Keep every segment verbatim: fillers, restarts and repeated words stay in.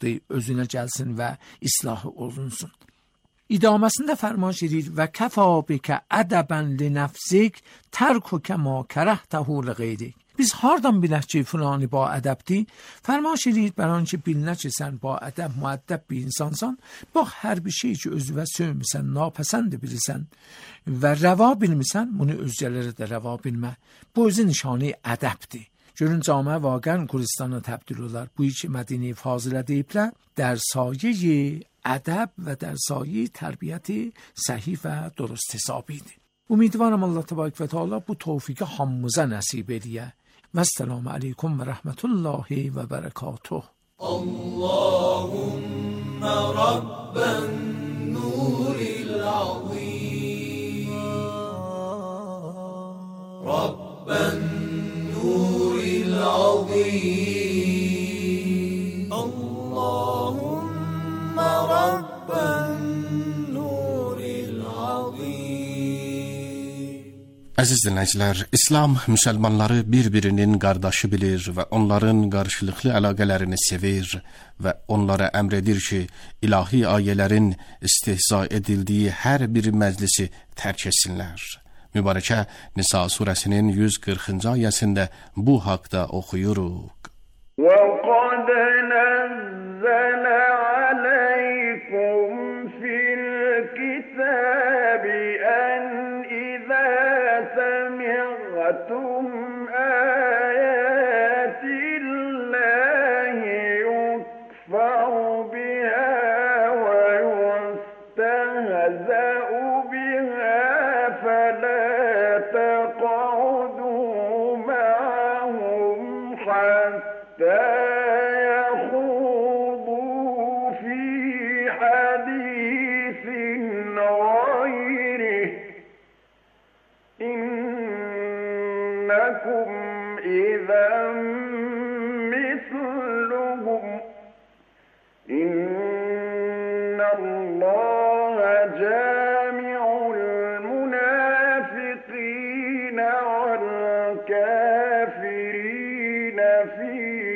nöqteyi özünə gəlsin və islahı olunsun. İdaməsində fərmaş edir və kəfa bikə ədəbən li nəfsik tərkükə ma kərəhtəhu li qeyrik. Biz hardan bilək ki, fulani ba ədəbdir? Fərmaş edir bər anki bilinə ki, sən ba ədəb, müəddəb bir insansan, bax, hər bir şey ki, özüvə sövmüsən, napəsənd bilirsən və rəva bilmirsən, bunu özgələrə də rəva bilmə. Bu özü nişanı ədəbdir. Görün camiə vaqən Gürcistana təbdil olar. Bu iki Mədine-i Fazilə deyiblər, در سایه ادب و در سایه تربیت صحیح و درست حسابی. امیدوارم الله تبارک و تعالی bu توفیق همموزه نصیب ایه. و السلام علیکم و رحمت الله و برکاته. اللهم رب النور العظیم رب النور العظیم اللهم رب النور العظیم. Əziz dinləyicilər, İslam müsəlmanları bir-birinin qardaşı bilir və onların qarşılıqlı əlaqələrini sevir və onlara əmr edir ki, ilahi ayələrin istehza edildiği hər bir məclisi tərk etsinlər. Mübarəkə Nisa surəsinin yüz qırxıncı ayəsində bu haqda oxuyuruq. وَقَدْ نَزَّلَ عَلَيْكُمْ فِي الْكِتَابِ أَنْ إِذَا سَمِعْتُمْ آيَاتِ اللَّهِ يُكْفَرُ بِهَا وَيُسْتَهْزَأُ بِهَا فَلَا تَقْعُدُوا مَعَهُمْ حَتَّى يَخُوضُوا فِي حَدِيثٍ غَيْرِهِ إِنَّكُمْ إِذًا مِثْلُهُمْ إِنَّ اللَّهَ جَامِعُ الْمُنَافِقِينَ وَالْكَافِرِينَ فِي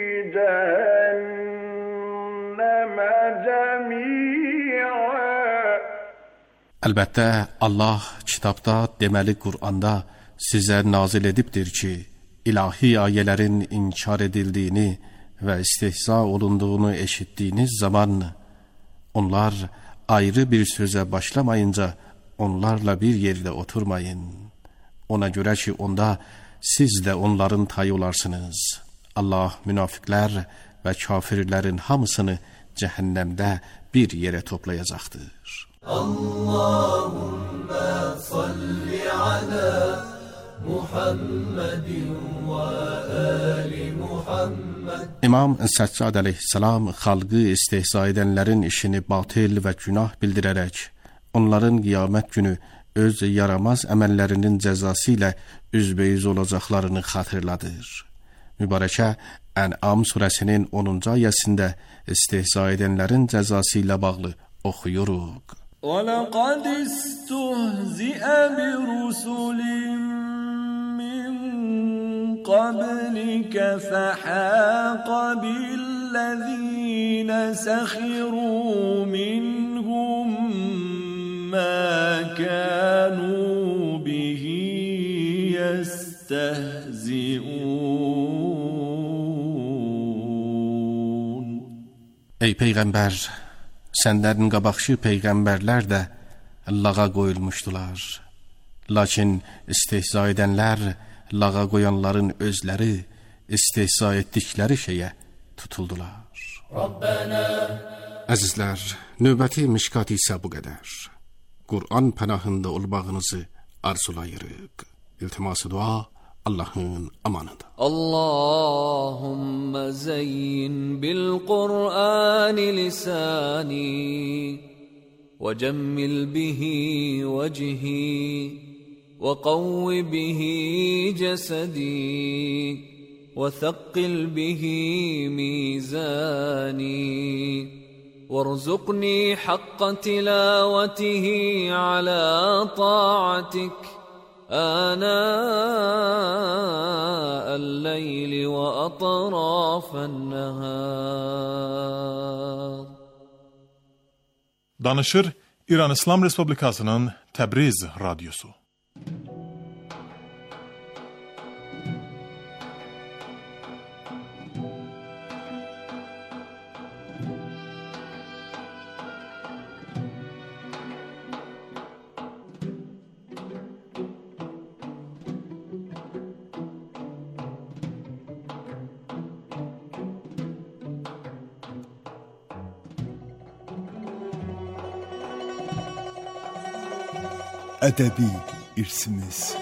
جَهَنَّمَ جَمِيعًا. Əlbəttə, Allah kitabda, deməli Qur'anda sizə nazil edibdir ki, ilahi ayələrin inkar edildiyini və istehza olunduğunu eşitdiyiniz zaman, onlar ayrı bir sözə başlamayınca onlarla bir yerdə oturmayın. Ona görə ki, onda siz də onların tayı olarsınız. Allah münafiqlər və kafirlərin hamısını cəhənnəmdə bir yerə toplayacaqdır. Allahümme salli ala Muhammedin və ali Muhammed. İmam Səccad əleyhissalam xalqı istehza edənlərin işini batil və günah bildirərək, onların qiyamət günü öz yaramaz əməllərinin cəzası ilə üzbəyüz olacaqlarını xatırladır. Mübarəkə Ən'am surəsinin onuncu ayəsində istehza edənlərin cəzası ilə bağlı oxuyuruq. وَلَقَدْ اسْتُهْزِئَ بِرُسُلٍ مِّن قَبْلِكَ فَحَاقَ بِالَّذِينَ سَخِرُوا مِنْهُمْ مَا كَانُوا بِهِ يَسْتَهْزِئُونَ. Ey Peyğəmbər, səndən qabaqçı peyğəmbərlər də lağa qoyulmuşdular. Lakin istehza edənlər, lağa qoyanların özləri istehza etdikləri şeyə tutuldular. Rabbana. Əzizlər, növbəti mişkat isə bu qədər. Qur'an pənahında olmağınızı arzulayırıq. İltiması dua Allah'ın amanıdır. Allahümme zeyyin bil Kur'an lisani ve cemmil bihi vecihi ve kavvi bihi cesedi ve thaqqil bihi mizani وارزقني حق تلاوته على طاعتك آناء الليل وأطراف النهار Danışır İran İslam Respublikasının Təbriz Radyosu. Ədəbi irsimiz.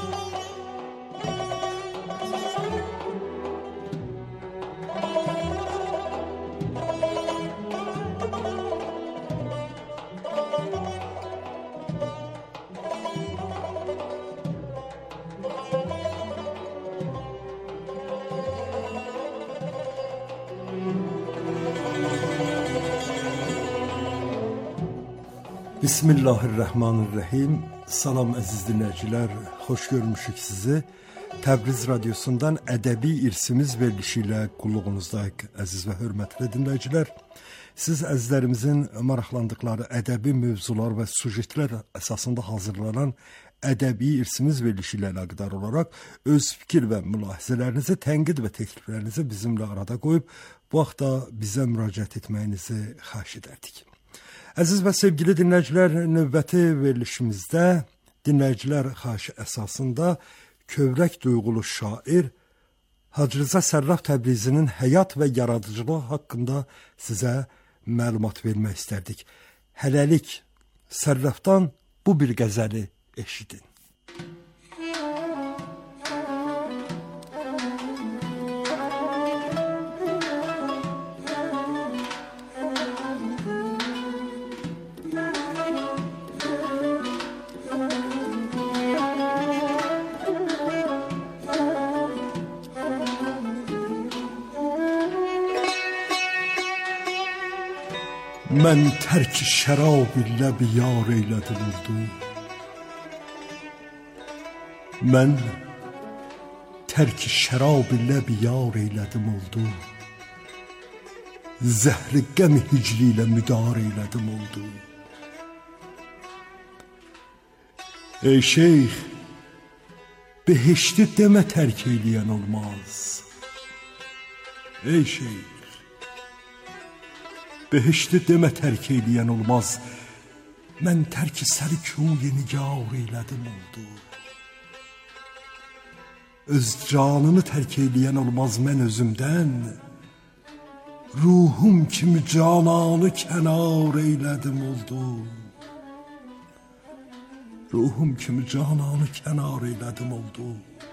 Bismillahirrahmanirrahim. Salam əziz dinləyicilər, xoş görmüşük sizi. Təbriz Radyosundan ədəbi irsimiz verilişi ilə qulluğunuzdayıq əziz və hörmətli dinləyicilər. Siz əzizlərimizin maraqlandıqları ədəbi mövzular və sujetlər əsasında hazırlanan ədəbi irsimiz verilişi ilə əlaqədar olaraq öz fikir və mülahizələrinizi, tənqid və təkliflərinizi bizimlə arada qoyub bu haqda bizə müraciət etməyinizi xahiş edərdik. Əziz və sevgili dinləyicilər, növbəti verilişimizdə dinləyicilər xahişi əsasında kövrək duyğulu şair Hacı Rza Sərraf Təbrizinin həyat və yaradıcılığı haqqında sizə məlumat vermək istərdik. Hələlik Sərrafdan bu bir qəzəli eşidin. Mən tərk şərab ilə biyar eylədim oldu. Mən tərk şərab ilə biyar eylədim oldu. Zəhri qəm hicri ilə müdar eylədim oldu. Ey şeyx, behişti demə tərk eyləyən olmaz. Ey şeyx, behişti demə tərk eyləyən olmaz. Mən tərk-i səri küy nigar eylədim oldu. Öz canını tərk eyləyən olmaz mən özümdən. Ruhum kimi cananı kənar eylədim oldu. Ruhum kimi cananı kənar eylədim oldu.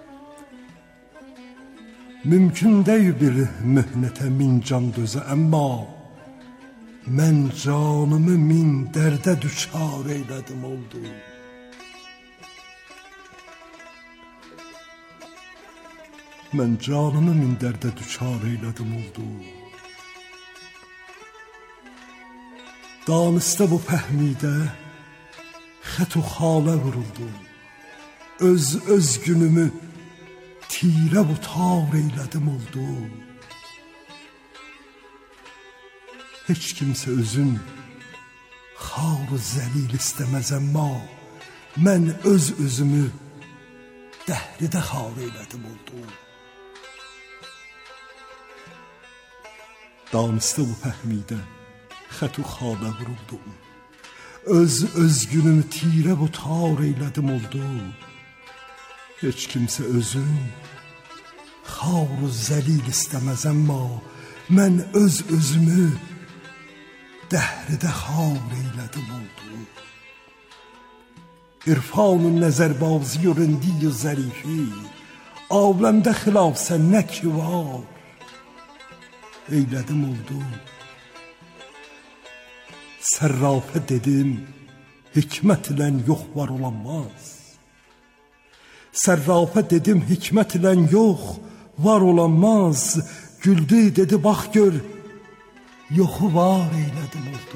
Mümkün deyil bir mühnətə min can dözə, əmma mən canımı min dərdə düçar eylədim oldu. Mən canımı min dərdə düçar eylədim oldu. Danistə bu pəhmidə xət-u xalə vuruldu. Öz öz günümü tirə bu tar eylədim oldu. Heç kimsə özün xar-ı zəlil istəməz, əmma mən öz özümü dəhridə xar eylədim oldu. Danistə bu pəhmidə xət-u xalə vuruldum. Öz öz günümü tirə bu tar eylədim oldu. Heç kimsə özün xar-ı zəlil istəməz, əmma mən öz özümü dəhridə xar eylədim oldu. İrfan-ı nəzərbazi و رندی و ظریفی عالمdə xilaf sən nə ki var eylədim oldu. Sərrafə dedim, hikmət ilə yox var olanmaz. Sərrafə dedim, hikmət ilə yox var olanmaz. Güldü dedi, bax gör, yoxu var eylədim oldu.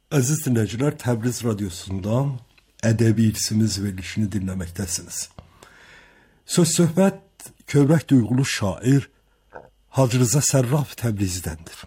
Əziz dinləyicilər, Təbriz radiosundan ədəbi irsimiz verilişini dinləməkdəsiniz. Söz söhbət kövrək duyğulu şair Hacı Rza Sərraf Təbrizdəndir.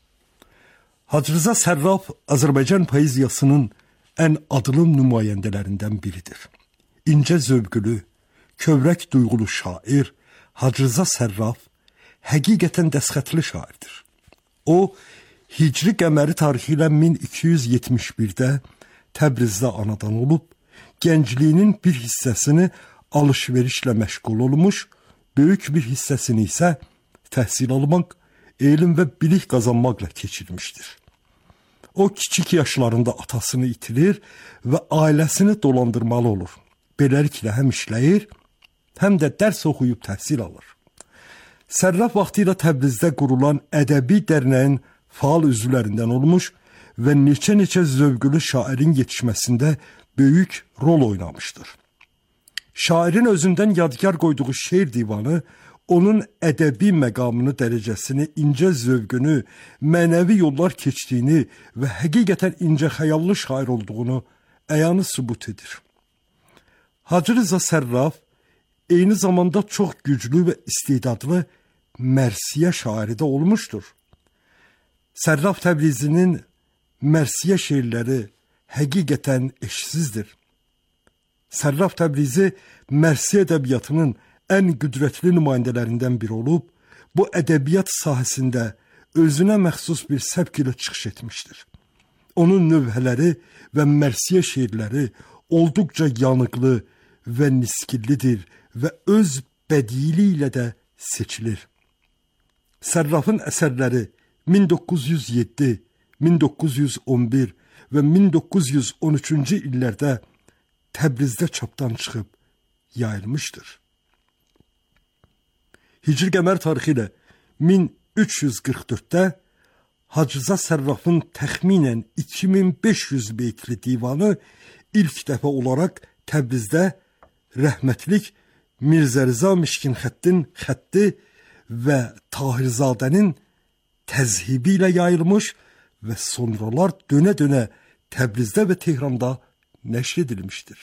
Hacı Rza Sərraf Azərbaycan poeziyasının ən adlı nümayəndələrindən biridir. İncə zövqlü, kövrək duyğulu şair Hacı Rza Sərraf həqiqətən dəsxətli şairdir. O, Hicri qəməri tarixi ilə min iki yüz yetmiş birdə Təbrizdə anadan olub, gəncliyinin bir hissəsini alış-verişlə məşğul olmuş, böyük bir hissəsini isə təhsil almaq, elm və bilik qazanmaqla keçirmişdir. O, kiçik yaşlarında atasını itirir və ailəsini dolandırmalı olur. Beləliklə həm işləyir, həm də dərs oxuyub təhsil alır. Sərraf vaxtı ilə Təbrizdə qurulan ədəbi dərnəyin faal üzvlərindən olmuş və neçə-neçə zövqlü şairin yetişməsində böyük rol oynamışdır. Şairin özündən yadgar qoyduğu şeir divanı onun ədəbi məqamını, dərəcəsini, incə zövqünü, mənəvi yollar keçdiyini və həqiqətən incə xəyallı şair olduğunu əyanı sübut edir. Hacı Rza Sərraf eyni zamanda çox güclü və istedadlı mərsiyə şairi də olmuşdur. Sərraf Təbrizinin mərsiyə şeirləri həqiqətən eşsizdir. Sərraf Təbrizi mərsiyə ədəbiyyatının ən qüdrətli nümayəndələrindən biri olub, bu ədəbiyyat sahəsində özünə məxsus bir səbk ilə çıxış etmişdir. Onun növhələri və mərsiyə şeirləri olduqca yanıqlı və niskillidir və öz bədili ilə də seçilir. Sərrafın əsərləri min doqquz yüz yeddi, min doqquz yüz on bir və min doqquz yüz on üçüncü illərdə Təbrizdə çapdan çıxıb yayılmışdır. Hicri qəmər tarixi ilə min üç yüz qırx dörddə Hacı Rza Sərrafın təxminən iki min beş yüz beytli divanı ilk dəfə olaraq Təbrizdə rəhmətlik Mirzə Rza Mişkinxəttin xətti və Tahirzadənin təzhibi ilə yayılmış və sonralar dönə-dönə Təbrizdə və Tehranda nəşr edilmişdir.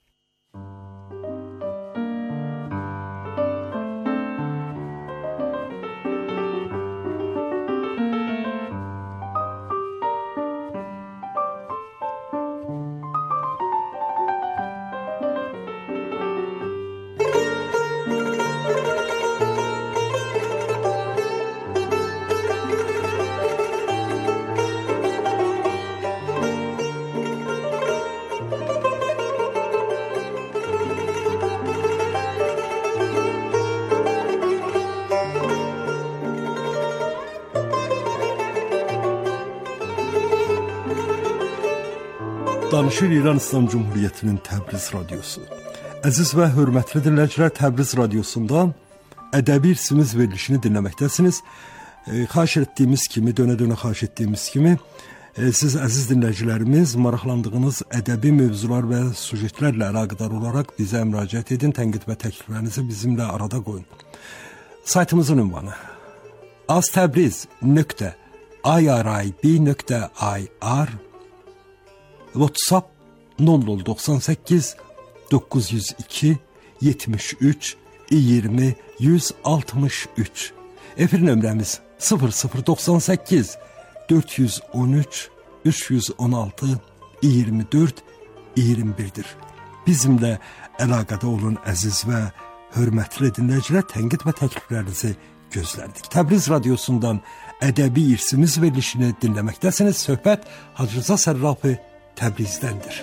Danışır İran İslam Cumhuriyyətinin Təbriz radiosu. Əziz və hörmətli dinləyicilər, Təbriz radiosundan ədəbi irsimiz verilişini dinləməkdəsiniz. E, xahiş etdiyimiz kimi, dönə-dönə xahiş etdiyimiz kimi, e, siz əziz dinləyicilərimiz maraqlandığınız ədəbi mövzular və sujetlərlə əlaqədar olaraq bizə müraciət edin, tənqid və təkliflərinizi bizimlə arada qoyun. Saytımızın ünvanı aztebriz nöqtə irib nöqtə ir, WhatsApp nol nol doxsan səkkiz doqquz yüz iki yetmiş üç iyirmi yüz altmış üç. Efir nömrəmiz sıfır sıfır doxsan səkkiz dörd yüz on üç üç yüz on altı iyirmi dörd iyirmi birdir. Bizimlə əlaqədə olun əziz və hörmətli dinləyicilər, tənqid və təkliflərinizi gözlərdik. Təbriz radiosundan ədəbi irsimiz verilişini dinləməkdəsiniz. Söhbət Hacı Rza Sərrafı Təbrizdəndir.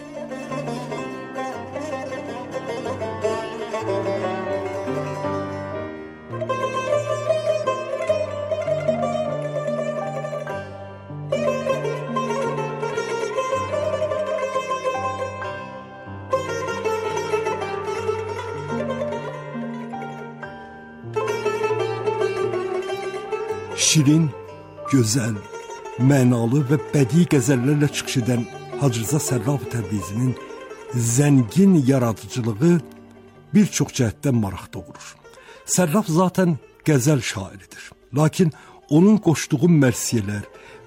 Şirin, gözəl, mənalı və bədii qəzəllərlə çıxış edən Hacı Rza Sərraf Təbrizinin zəngin yaradıcılığı bir çox cəhətdən maraq doğurur. Sərraf zaten qəzəl şairidir. Lakin onun qoşduğu mərsiyələr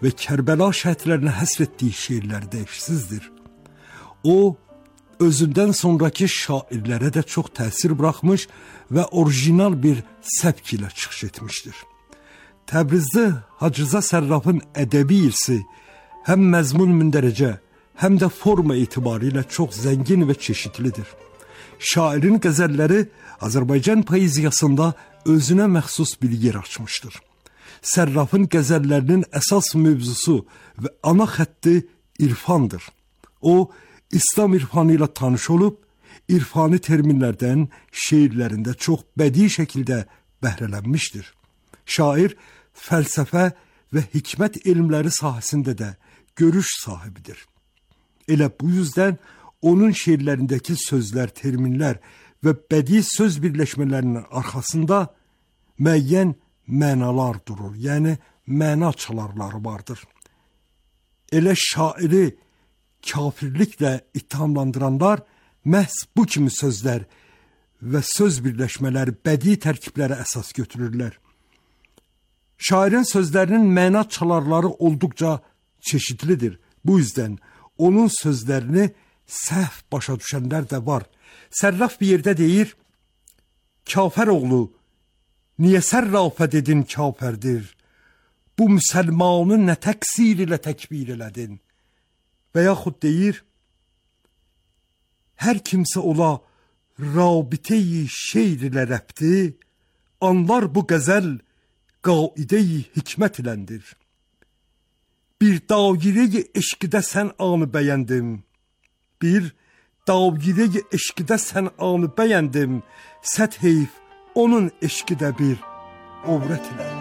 və Kərbəla şəhidlərinə həsr etdiyi şeirlərdə eşsizdir. O, özündən sonraki şairlərə də çox təsir buraxmış və orijinal bir səbk ilə çıxış etmişdir. Təbrizli Hacıza Sərrafın ədəbi irsi həm məzmun mündərəcə, həm də forma etibarilə çox zəngin və çeşidlidir. Şairin qəzəlləri Azərbaycan poeziyasında özünə məxsus bir yer açmışdır. Sərrafın qəzəllərinin əsas mövzusu və ana xətti irfandır. O, İslam irfanı ilə tanış olub, irfani terminlərdən şeirlərində çox bədii şəkildə bəhrələnmişdir. Şair fəlsəfə və hikmət elmləri sahəsində də görüş sahibidir. Elə bu yüzdən onun şeirlərindəki sözlər, terminlər və bədii söz birləşmələrinin arxasında müəyyən mənalar durur, yəni məna çalarları vardır. Elə şairi kafirliklə ittihamlandıranlar məhz bu kimi sözlər və söz birləşmələri, bədii tərkiblərə əsas götürürlər. Şairin sözlərinin məna çalarları olduqca çeşidlidir. Bu yüzdən onun sözlərini səhv başa düşənlər də var. Sərraf bir yerdə deyir, Kafər oğlu, niyə sərrafə dedin kafərdir? Bu müsəlmanı nə təksir ilə təkbir elədin? Və yaxud deyir, hər kimsə ola rabitəyi şeir ilə rəbti, anlar bu qəzəl qaidə-i hikmət iləndir. Bir dairə-i eşqidə sən anı bəyəndim, bir dairə-i eşqidə sən anı bəyəndim, səd heyf onun eşqidə bir ovrət iləndir.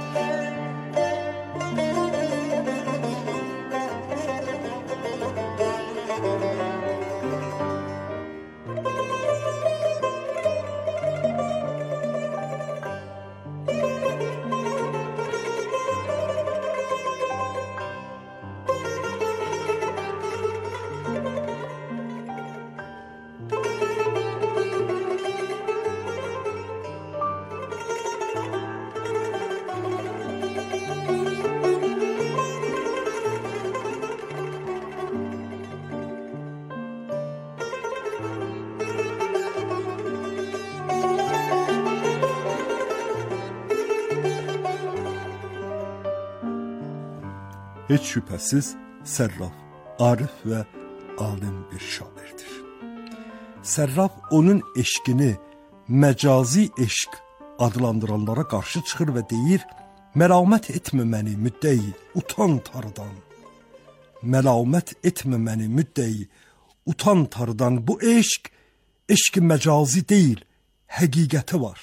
Heç şübhəsiz Sərraf arif və alim bir şairdir. Sərraf onun eşqini məcazi eşq adlandıranlara qarşı çıxır və deyir, məlamət etmə məni müddəyi, utan tarıdan. Məlamət etmə məni müddəyi, utan tarıdan. Bu eşq, eşq məcazi deyil, həqiqəti var.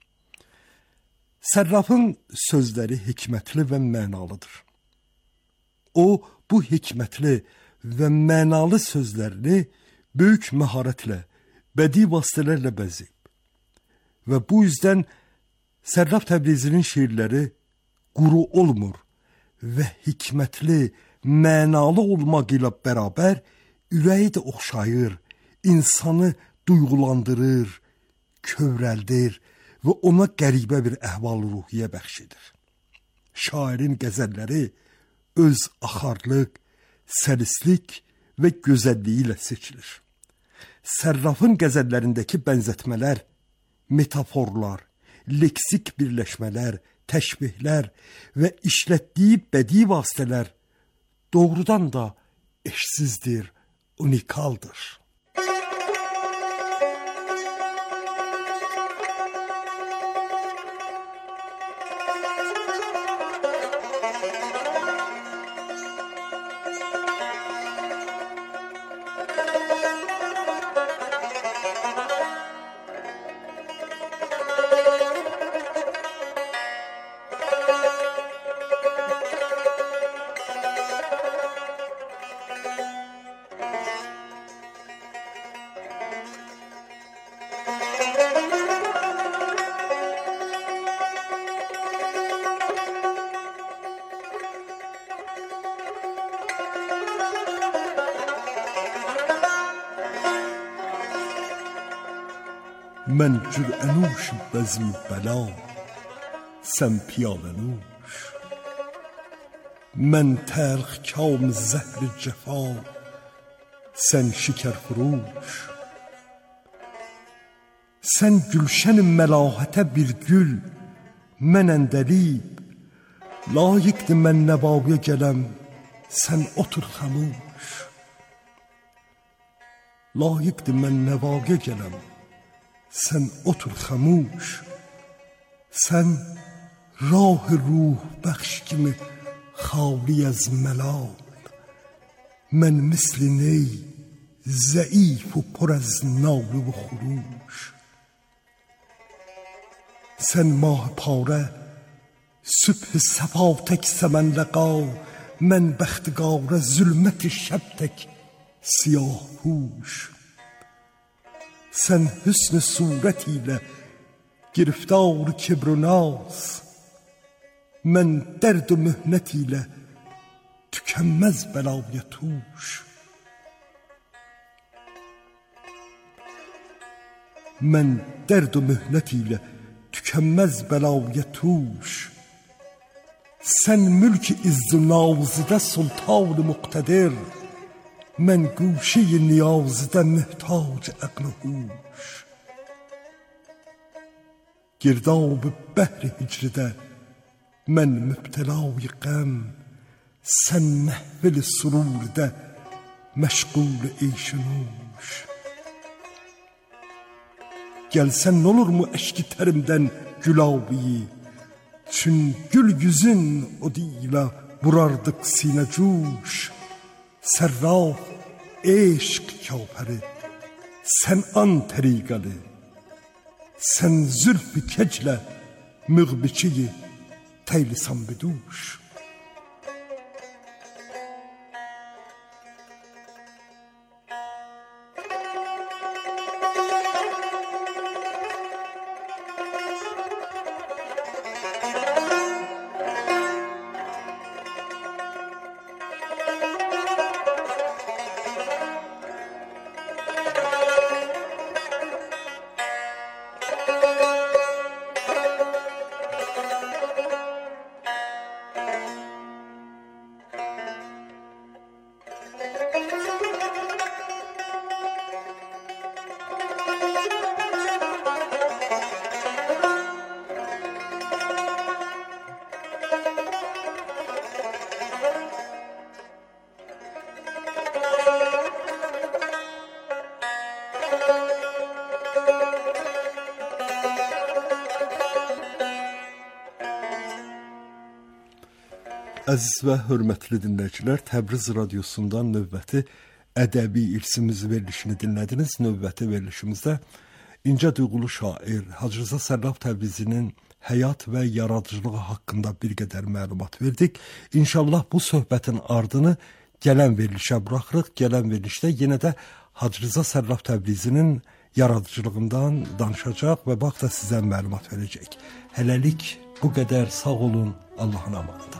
Sərrafın sözləri hikmətli və mənalıdır. O, bu hikmətli və mənalı sözlərini böyük məharətlə, bədii vasitələrlə bəzəyib. Və bu yüzdən Sərraf Təbrizinin şeirləri quru olmur və hikmətli, mənalı olmaq ilə bərabər ürəyi də oxşayır, insanı duyğulandırır, kövrəldir və ona qəribə bir əhval-ruhiyyə bəxş edir. Şairin qəzəlləri öz axarlıq, səlislik və gözəlliyi ilə seçilir. Sərrafın qəzəllərindəki bənzətmələr, metaforlar, leksik birləşmələr, təşbihlər və işlətdiyi bədii vasitələr doğrudan da eşsizdir, unikaldır. من جرعه نوش بزم بلا سم پیاله نوش من تلخ کام زهر جفا sen şeker furuş. Sen gülşen melahete bir gül, men endelib. Layıktı men nebavye gelem, sen otur hamuş. Layıktı men nebavye gelem, sen otur hamuş. Sen rah ruh bəxş kimi xali az melal. من مثل نی ضعیف و پر از ناله و خروش. سن ماه پاره صبح صفا تک سمن لقا، من بختگار ظلمت شب تک سیاه پوش. سن حسن صورتیله گرفتار کبر و ناز، من درد و مهنتیله tükenmez belaya tuş. Men derd و mühnet ile tükenmez belaya tuş. Sen mülk-i izz-i nazıda sultan-ı muktedir, men guşe-i niyazıda mühtac aql-ı huş. Girdab-ı behr-i hicride men mübtelâ-i gam, sen mehvel sururda meşgul eyş nuş. Gelsen olur mu eşki terimden gülabiyi, çün gül yüzün o dile vurardık sine cuş. Serraf eşk kâperi, sen an terigalı, sen zülfü kecle müğbiçeyi teylisan beduş. Əziz və hörmətli dinləyicilər, Təbriz radiosundan növbəti ədəbi irsimiz verilişini dinlədiniz. Növbəti verilişimizdə incə duyğulu şair Hacı Rza Sərraf Təbrizinin həyat və yaradıcılığı haqqında bir qədər məlumat verdik. İnşallah bu söhbətin ardını gələn verilişə buraxırıq. Gələn verilişdə yenə də Hacı Rza Sərraf Təbrizinin yaradıcılığından danışacaq və bax da sizə məlumat verəcək. Hələlik bu qədər, sağ olun, Allahın amanında.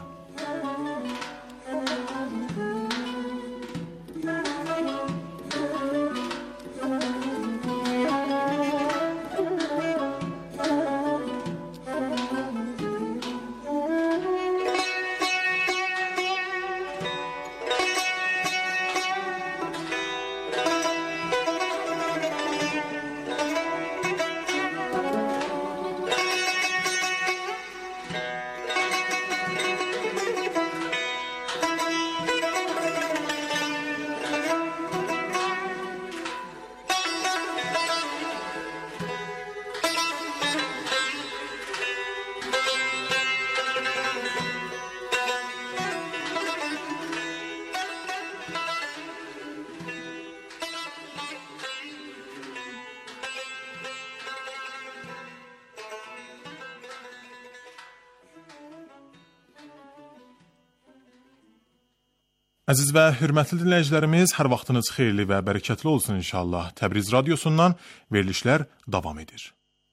Əziz və hörmətli dinləyicilərimiz, hər vaxtınız xeyirli və bərəkətli olsun inşallah. Təbriz radiosundan verilişlər davam edir.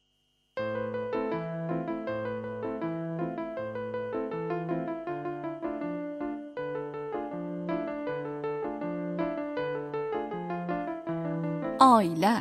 Ailə.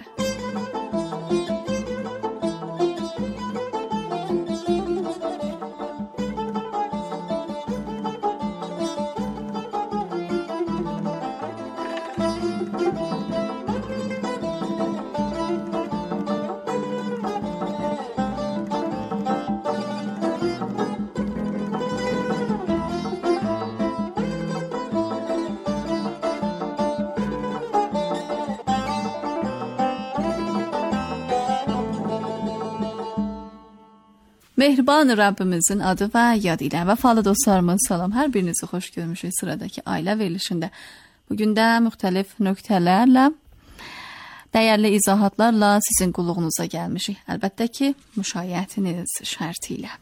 Mehriban Rəbbimizin adı və yad ilə vəfalı dostlarımız, salam. Hər birinizi xoş görmüşük sıradakı ailə verilişində. Bugün də müxtəlif nöqtələrlə, dəyərli izahatlarla sizin qulluğunuza gəlmişik. Əlbəttə ki, müşayiətiniz şərti ilə.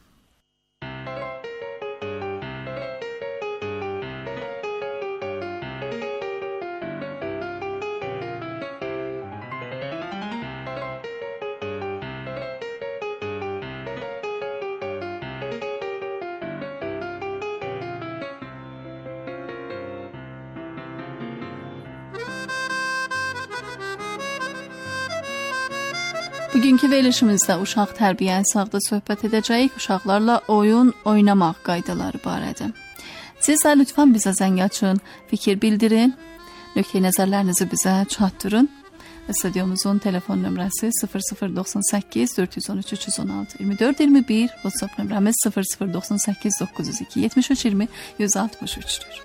Bugünkü verilişimizdə uşaq tərbiyəsi haqqında söhbət edəcəyik. Uşaqlarla oyun oynamaq qaydaları barədə. Siz də lütfən bizə zəng açın, fikir bildirin, nöqteyi nəzərlərinizi bizə çatdırın. Stüdyomuzun telefon nömrəsi sıfır sıfır doxsan səkkiz dörd yüz on üç üç yüz on altı iyirmi dörd iyirmi bir, WhatsApp nömrəmiz sıfır sıfır doxsan səkkiz doqquz yüz iki yetmiş üç iyirmi yüz altmış üçdür.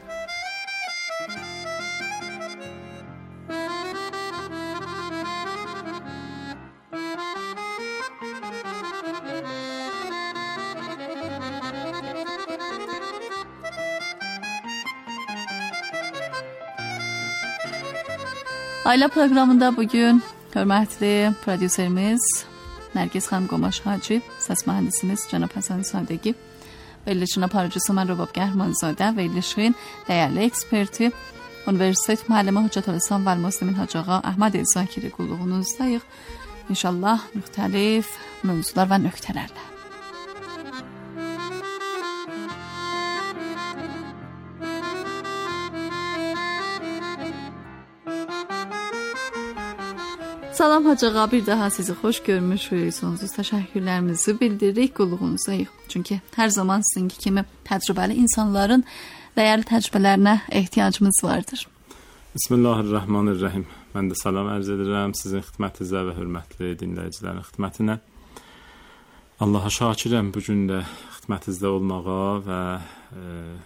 Ailə proqramında bugün hörmətli prodüserimiz Nərgiz xanım Qomaş Hacı, səs mühəndisimiz cənab Həsən Sadəqi, verilişin aparıcısı mən Rubab Qəhrəmanzadə, verilişin dəyərli eksperti, Universitet müəllimi Hüccət Əlisan və Müslimin Hacıağa Əhməd Zakiri qulluğunuzdayıq. İnşallah müxtəlif mövzular və nöqtələrlə. Salam Hacıağa, bir daha sizi xoş görmüşük. Sonsuz təşəkkürlərimizi bildiririk, qulluğunuzdayıq. Çünki hər zaman sizinki kimi təcrübəli insanların dəyərli təcrübələrinə ehtiyacımız vardır. Bismillahirrahmanirrahim. Mən də salam ərz edirəm sizin xidmətinizə və hörmətli dinləyicilərin xidmətinə. Allaha şakirəm bu gün də xidmətinizdə olmağa və e,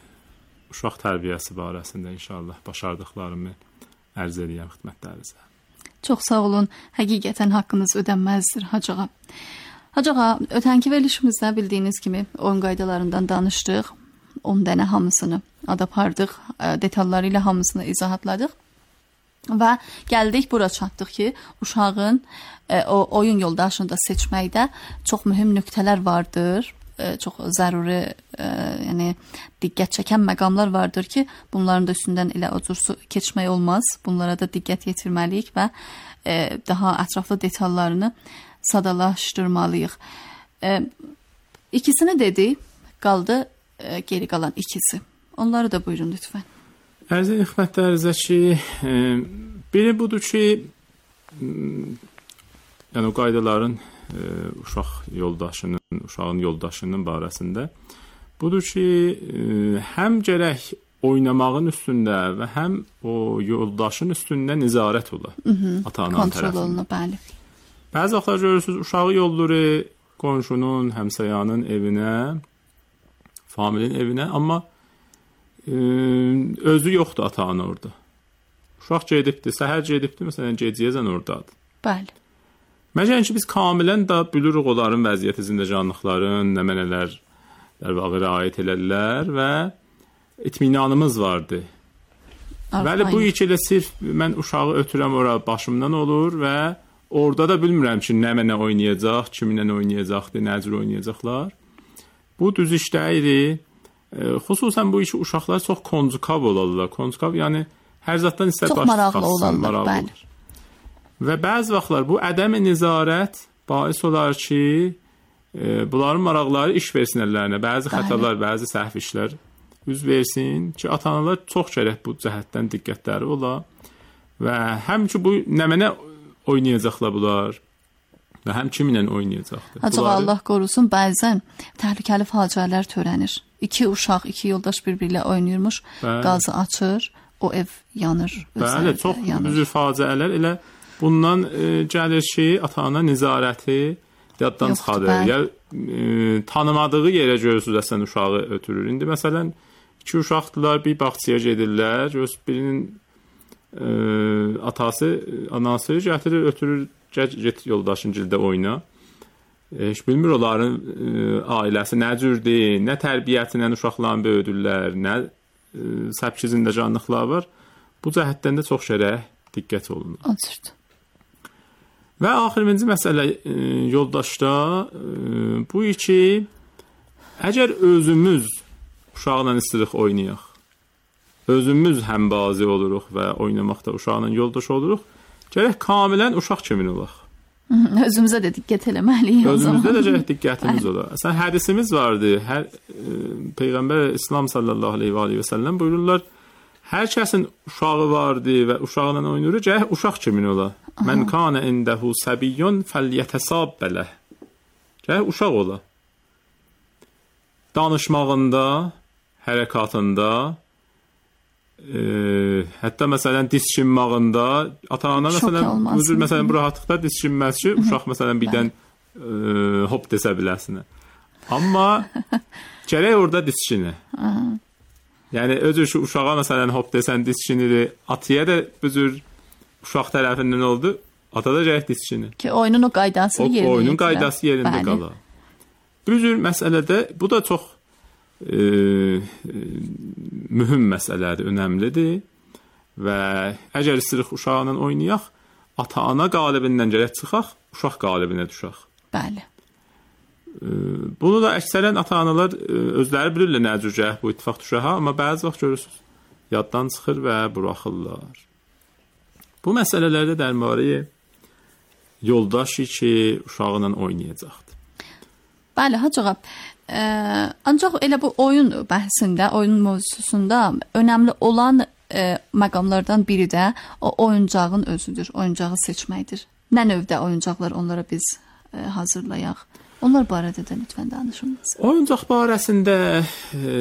uşaq tərbiyəsi barəsində inşallah başardıqlarımı ərz edirəm xidmətlərinizə. Çox sağ olun. Həqiqətən haqqınız ödənməzdir Hacıağa. Hacıağa, ötənki verilişimizdə bildiyiniz kimi oyun qaydalarından danışdıq. on dənə hamısını adapardıq, detalları ilə hamısını izahatladıq. Və gəldik bura çatdıq ki, uşağın o oyun yoldaşını da seçməkdə çox mühüm nöqtələr vardır. Çox zəruri, yəni diqqət çəkən məqamlar vardır ki, bunların da üstündən elə o cür keçmək olmaz. Bunlara da diqqət yetirməliyik və e, daha ətraflı detallarını sadalaşdırmalıyıq. E, ikisini dedi, qaldı e, geri qalan ikisi. Onları da buyurun lütfən. Əziz xidmətlərinizə ki, e, biri budur ki, e, yəni o qaydaların e, uşaq yoldaşının, uşağın yoldaşının barəsində budur ki, e, həm gərək oynamağın üstündə və həm o yoldaşın üstündə nizarət ola. Ata-anan tərəfindən. Kontrol olunur, bəli. Bəzi vaxtlar görürsünüz, uşağı yollayır qonşunun, həmsayanın evinə, familin evinə, amma e, özü yoxdur ata-ana orada. Uşaq gedibdir, səhər gedibdir, məsələn, gecəyəcən oradadır. Bəli. Məsələn ki, biz kamilən də bilirik onların vəziyyəti, zindəcanlıqların, nəmənələr dərvağı rəayət elədilər və itminanımız vardı. Bəli, bu iki ilə sirf mən uşağı ötürəm ora başımdan olur və orada da bilmirəm ki, nə mənə oynayacaq, kiminlə oynayacaqdır, nə cür oynayacaqlar. Bu düz iş deyil. E, xüsusən bu iki uşaqlar çox konjukav olarlar. Konjukav, yəni hər zatdan istər baş çıxasın, maraqlı olur. Və bəzi vaxtlar bu ədəm nizarət bais olar ki, e, bunların maraqları iş versin əllərinə. Bəzi bəli. Xətalar, bəzi səhv işlər üz versin ki, ata-analar çox gərək bu cəhətdən diqqətləri ola və həm ki, bu nə mənə oynayacaqlar bunlar və həm kiminlə oynayacaqdır. Acaba bunları... Allah qorusun, bəzən təhlükəli faciələr törənir. İki uşaq, iki yoldaş bir-birilə oynayırmış, bəli. Qazı açır, o ev yanır. Bəli, çox üzür faciələr elə bundan e, gəlir ki, ata-ana nizarəti yaddan çıxadır. Ya e, tanımadığı yerə görürsüz əsən uşağı ötürür. İndi məsələn, iki uşaqdılar, bir bağçaya gedirlər, göz birinin e, atası, anası gətirir, ötürür, get yoldaşın gildə oyna. Heç bilmir onların e, ailəsi nə cürdür, nə tərbiyyətinə uşaqlarını böyüdürlər, nə e, səbki zindəcanlıqlar var. Bu cəhətdən də çox şərə diqqət olunur. Açırdı. Və axırıncı məsələ e, yoldaşda e, bu iki əgər özümüz uşaqla istəyirik oynayaq, özümüz həmbazi oluruq və oynamaqda uşaqla yoldaş oluruq, gərək kamilən uşaq kimi olaq. Özümüzə də diqqət eləməliyik. Özümüzdə də gərək diqqətimiz ola. Əslən hədisimiz vardı. Hər e, Peyğəmbər İslam sallallahu əleyhi və səlləm buyururlar, hər kəsin uşağı vardı və uşaqla oynayır, gərək uşaq kimi ola. Mən kana indəhu səbiyyun fəlyətəsabbələ. Gərək uşaq ola. Danışmağında, hərəkatında, e, hətta məsələn diz çimmağında, ata-ana məsələn, özür məsələn bu rahatlıqda diz çimməz ki, uşaq məsələn birdən e, hop desə biləsinə. Amma gərək orada diz çini. Yəni özür şu uşağa məsələn hop desən diz çinidir, atıya da büzür uşaq tərəfindən oldu, ata da gərək diz çini. Ki oyunun o qaydası yerində qala. Oyunun qaydası yerində qala. Büzür məsələdə bu da çox e, e, mühüm məsələdir, önəmlidir və əgər istəyirik uşaqla oynayaq, ata-ana qalibindən gərək çıxaq, uşaq qalibinə düşək. Bəli. Bunu da əksərən ata-analar özləri bilirlər nə cür gərək bu ittifaq düşəha, amma bəzi vaxt görürsünüz, yaddan çıxır və buraxırlar. Bu məsələlərdə dərmari yoldaşı ki, uşaqla oynayacaqdır. Bəli, Hacı ağa, e, ancaq elə bu oyun bəhsində, oyun mövzusunda önəmli olan e, məqamlardan biri də o oyuncağın özüdür, oyuncağı seçməkdir. Nə növdə oyuncaqlar onlara biz e, hazırlayaq? Onlar barədə də lütfən danışınız. Oyuncaq barəsində e,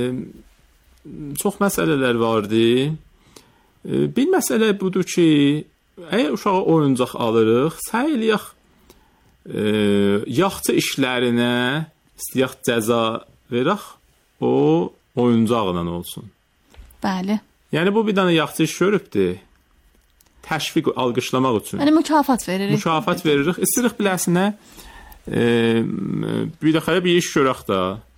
çox məsələlər vardı. E, bir məsələ budur ki, əgər uşağa oyuncaq alırıq, səy eləyək e, yaxçı işlərinə istəyək cəza verək, o oyuncaqla olsun. Bəli. Yəni bu bir dənə yaxçı iş görübdür. Təşviq, alqışlamaq üçün. Yəni mükafat veririk. Mükafat veririk. İstəyirik biləsinə E, bir dəxələ bir iş görək də.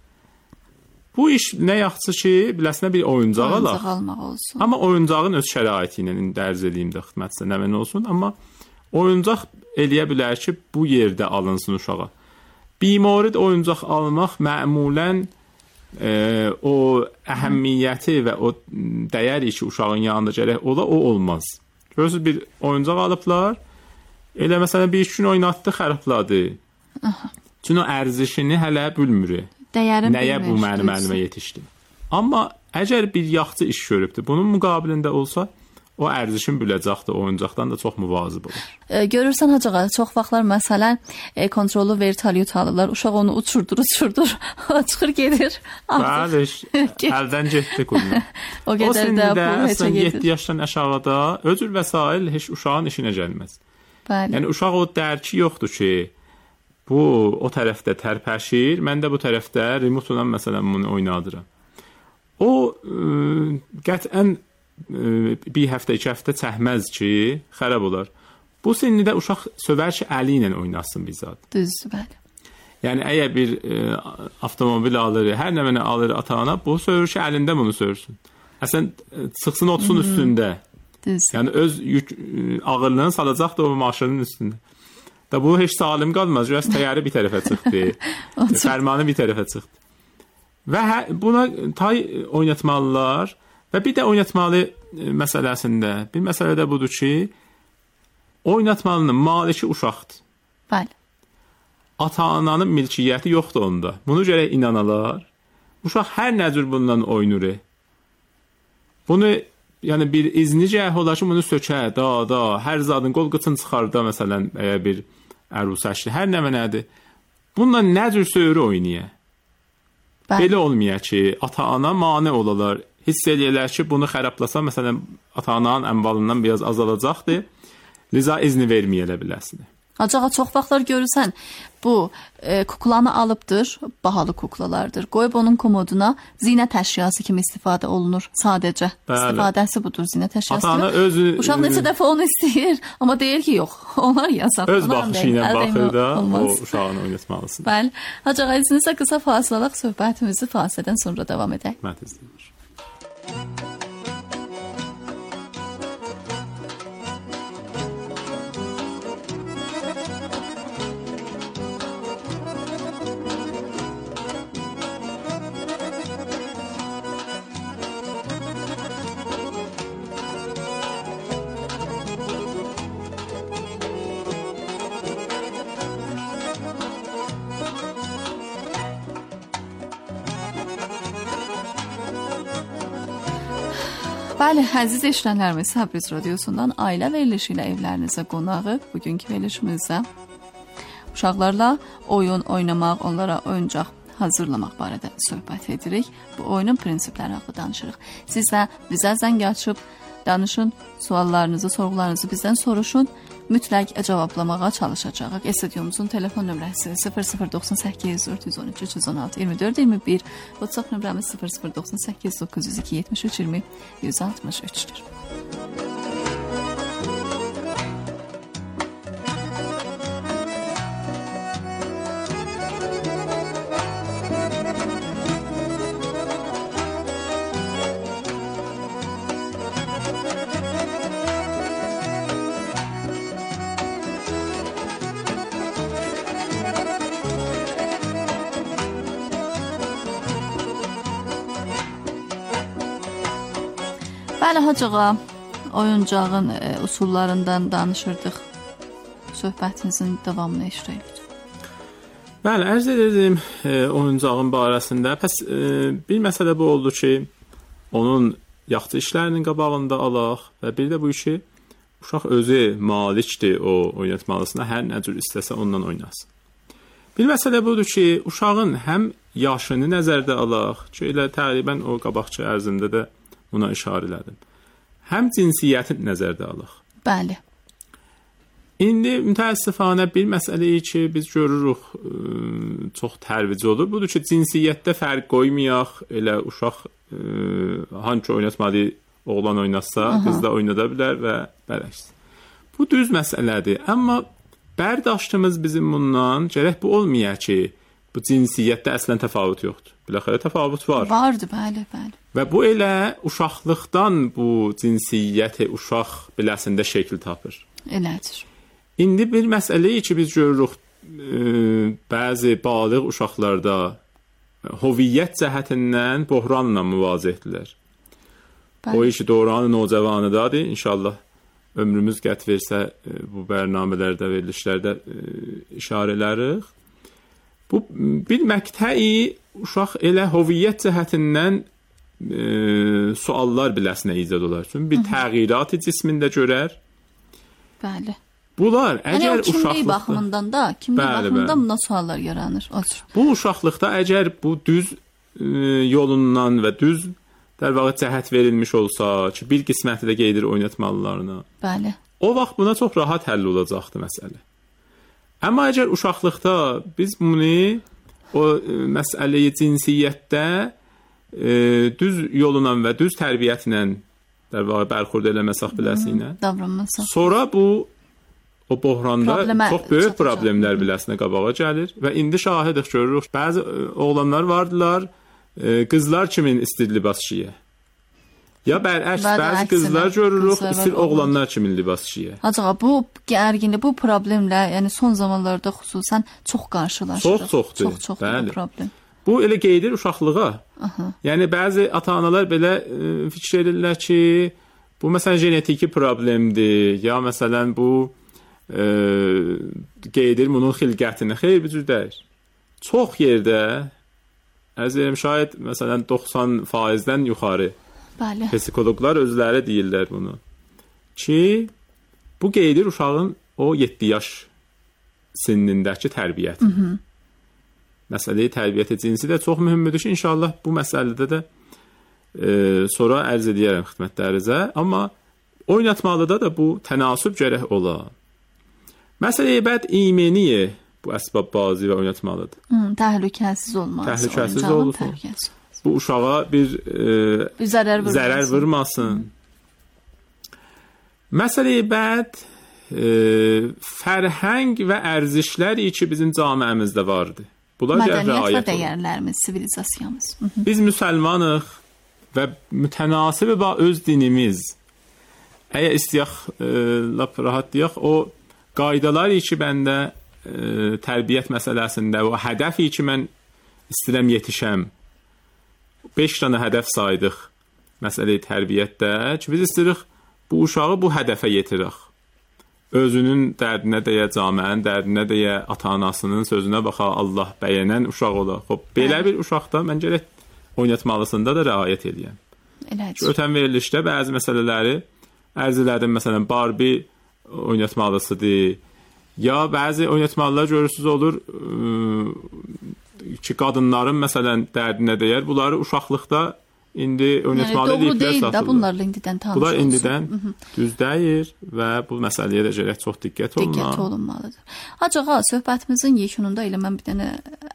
Bu iş nə yaxşı ki, biləsinə bir oyuncaq alaq. Oyuncaq almaq olsun. Amma oyuncağın öz şəraiti ilə dərz edeyim də xidmətçisə nə mən olsun. Amma oyuncaq eləyə bilər ki, bu yerdə alınsın uşağa. Bimorid oyuncaq almaq məmulən e, o əhəmiyyəti və o dəyəri ki, uşağın yanında gərək ola, o olmaz. Görürsünüz, bir oyuncaq alıblar, elə məsələn bir iki gün oynatdı, xərabladı. Çünki o ərzişini hələ bilmir. Dəyərin nəyə bu mənim əlimə yetişdi. Amma əgər bir yaxçı iş görübdür, bunun müqabilində olsa, o ərzişin biləcəkdir, oyuncaqdan da çox müvazib olur. E, görürsən Hacı ağa, çox vaxtlar məsələn e, kontrollu vertolyot alırlar, uşaq onu uçurdur, uçurdur, çıxır gedir. Bəli, əldən getdi quluna. O qədər də bu heçə gedir. yeddi yaşdan aşağıda öcür vəsail heç uşağın işinə gəlməz. Bəli. Yəni uşaq o dərki yoxdur ki, bu o tərəfdə tərpəşir, mən də bu tərəfdə remote-la məsələn bunu oynadıram. O ə, qətən ə, bir həftə, iki həftə çəkməz ki, xərab olar. Bu sinnidə uşaq sövər ki, əli ilə oynasın bizad. Düzdür, bəli. Yəni əgər bir ə, avtomobil alır, hər nə mənə alır ata-ana, bu sövür ki, əlində bunu sövürsün. Əslən çıxsın otsun üstündə. Düzdür. Yəni öz yük ə, ağırlığını salacaq da o maşının üstündə. Da bu heç salim qalmaz. Görəs təyyarə bir tərəfə çıxdı. Fərmanı bir tərəfə çıxdı. Və hə, buna tay oynatmalılar və bir də oynatmalı məsələsində bir məsələ də budur ki, oynatmalının maliki uşaqdır. Bəli. Ata-ananın milkiyyəti yoxdur onda. Bunu gərək inanalar. Uşaq hər nə cür bundan oynur. Bunu yəni bir izni cəh olar ki, bunu sökə, da, da, hər zadın qol qıçın çıxarda, məsələn, əgər bir ərusəşli, hər nə mənədir. Bununla nə cür söyrü oynaya? Belə olmaya ki, ata-ana mane olalar, hiss eləyələr ki, bunu xərablasa, məsələn, ata-ananın əmvalından biraz azalacaqdır, liza izni verməyə biləsinə. Acağa çox vaxtlar görürsən, bu e, kuklanı alıbdır, bahalı kuklalardır. Qoyub onun komoduna zinət əşyası kimi istifadə olunur sadəcə. Bəli. İstifadəsi budur zinət əşyası. Ata-ana özü uşaq neçə dəfə onu istəyir, amma deyir ki, yox, onlar yasaq. Öz baxışı ilə baxır da, olmaz. o uşağını oynatmalısın. Bəli. Acağa izinizlə qısa fasiləlik söhbətimizi fasilədən sonra davam edək. Hörmət izləyir. Bəli, əziz eşidənlərimiz, Təbriz radiosundan ailə verilişi ilə evlərinizə qonağı. Bugünkü verilişimizdə uşaqlarla oyun oynamaq, onlara oyuncaq hazırlamaq barədə söhbət edirik. Bu oyunun prinsipləri haqqında danışırıq. Siz də bizə zəng açıb danışın, suallarınızı, sorğularınızı bizdən soruşun. Mütləq cavablamağa çalışacağıq. Studiomuzun telefon nömrəsi sıfır sıfır doxsan səkkiz dörd yüz on üç üç yüz on altı iyirmi dörd iyirmi bir, WhatsApp nömrəmiz sıfır sıfır doxsan səkkiz doqquz yüz iki yetmiş üç iyirmi yüz altmış üçdür. Bəli, Hacığa, oyuncağın e, usullarından danışırdıq. Söhbətinizin davamını eşidirik. Bəli, ərz edirdim e, oyuncağın barəsində. Pəs e, bir məsələ bu oldu ki, onun yaxşı işlərinin qabağında alaq və bir də bu işi uşaq özü malikdir o oynatmalısına, hər nə cür istəsə ondan oynasın. Bir məsələ budur ki, uşağın həm yaşını nəzərdə alaq, ki, elə təqribən o qabaqçı ərzində də buna işarə elədim. Həm cinsiyyətin nəzərdə alaq. Bəli. İndi mütəəssifanə bir məsələyi ki, biz görürük, ə, çox tərvici olur. Budur ki, cinsiyyətdə fərq qoymayaq, elə uşaq ə, hangi oynatmalı oğlan oynatsa, qız da oynada bilər və bərəks. Bu düz məsələdir. Amma bərdاشtımız bizim bundan gərək bu olmaya ki, bu cinsiyyətdə əslən təfavüt yoxdur. Biləxərə təfavüt var. Vardır, bəli, bəli. Və bu elə uşaqlıqdan bu cinsiyyəti uşaq biləsində şəkil tapır. Elədir. İndi bir məsələyi ki, biz görürük, e, bəzi balıq uşaqlarda hoviyyət cəhətindən böhranla müvazihdirlər. O işi doğranı nocəvanıdadır. İnşallah ömrümüz qət versə e, bu bərnamələrdə, verilişlərdə e, işarə elərik. Bu bir məqtəyi uşaq elə hoviyyət cəhətindən e, suallar biləsinə icad olar. Çünki bir təğyirat cismində görər. Bəli. Bunlar əgər yəni, uşaqlıqda... kimlik baxımından da, kimlik bəli, baxımından buna suallar yaranır. Bu uşaqlıqda əgər bu düz e, yolundan və düz dərvağı cəhət verilmiş olsa ki, bir qisməti də qeydir oynatmalılarına. Bəli. O vaxt buna çox rahat həll olacaqdır məsələ. Amma əgər uşaqlıqda biz bunu o e, məsələyi cinsiyyətdə e, düz yolla və düz tərbiyyətlə dərvağı bərxurd eləməsək biləsiylə, davranmasaq. Sonra bu o böhranda Problemə çox böyük çatacaq. problemlər biləsinə qabağa gəlir və indi şahidik görürük. Bəzi oğlanlar vardılar, e, qızlar kimin istir libas giyə. Ya bərəks, bəzi qızlar görürük, istir oğlanlar kimin libas giyə. Acaba bu gərginlik, bu problemlə, yəni son zamanlarda xüsusən çox qarşılaşırıq. Çox çoxdur. Çox çoxdur bu problem. Bu elə qeydir uşaqlığa. Aha. Yəni bəzi ata-analar belə e, fikir edirlər ki, bu məsələn genetiki problemdir, ya məsələn bu e, qeydir bunun xilqətini. Xeyr, bir cür deyil. Çox yerdə əzəlim şayad məsələn doxsan faizdən yuxarı. Bəli. Psixoloqlar özləri deyirlər bunu. Ki bu qeydir uşağın o yeddi yaş sinindəki tərbiyyəti. Hı -hı. Məsələyi tərbiyyət cinsi də çox mühümdür ki, inşallah bu məsələdə də e, sonra ərz edərəm xidmətlərinizə. Amma oynatmalıda da bu tənasüb gərək ola. Məsələyə bəd imeniyə bu əsbab bazi və oynatmalıdır. Hmm, təhlükəsiz olmaz. Təhlükəsiz olsun. Bu uşağa bir, e, bir zərər vurmasın. Zərər vurmasın. Məsələyə bəd e, fərhəng və ərzişlər ki bizim camiəmizdə vardır. Bunlar mədəniyyət və dəyərlərimiz, sivilizasiyamız. Biz müsəlmanıq və mütənasib ba öz dinimiz. Əgər istəyək e, lap rahat deyək, o qaydalar ki bəndə e, tərbiyyət məsələsində, o hədəfi ki mən istəyirəm yetişəm. beş dənə hədəf saydıq məsələyə tərbiyyətdə ki biz istəyirik bu uşağı bu hədəfə yetirək. Özünün dərdinə deyə, camiənin dərdinə deyə, ata-anasının sözünə baxa, Allah bəyənən uşaq ola. Xoş, belə bir uşaqda mən gərək oynatmalısında da riayət edəyəm. Elədir. Ötən verilişdə bəzi məsələləri ərz elədim, məsələn, Barbie oynatmalısıdır. Ya bəzi oynatmalılar görürsüz olur ki, qadınların məsələn dərdinə deyər, bunları uşaqlıqda İndi oynatmalı yəni, deyiblər satılır. Doğru bunlarla indidən tanış Bunlar olsun. indidən Hı -hı. düz deyir və bu məsələyə də gərək çox diqqət olunmalı. Diqqət olunmalıdır. Acağa, söhbətimizin yekununda elə mən bir dənə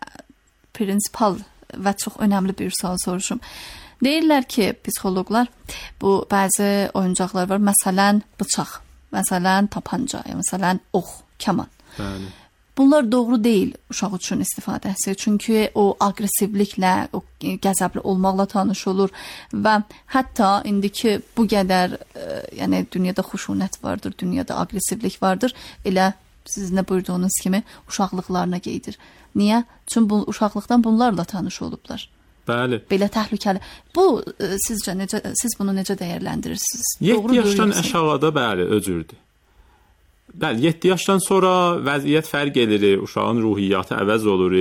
prinsipal və çox önəmli bir sual soruşum. Deyirlər ki, psixoloqlar, bu bəzi oyuncaqlar var, məsələn, bıçaq, məsələn, tapanca, məsələn, ox, kaman. Bəli. Bunlar doğru deyil uşaq üçün istifadəsi. Çünki o aqressivliklə, o qəzəbli olmaqla tanış olur və hətta indiki bu qədər, e, yəni dünyada xuşunət vardır, dünyada aqressivlik vardır. Elə siz nə buyurduğunuz kimi uşaqlıqlarına geydir. Niyə? Çünki bu uşaqlıqdan bunlarla tanış olublar. Bəli. Belə təhlükəli. Bu e, sizcə necə, siz bunu necə dəyərləndirirsiniz? yeddi yaşdan aşağıda bəli, öcürdür. Bəli, yeddi yaşdan sonra vəziyyət fərq edir, uşağın ruhiyyatı əvəz olur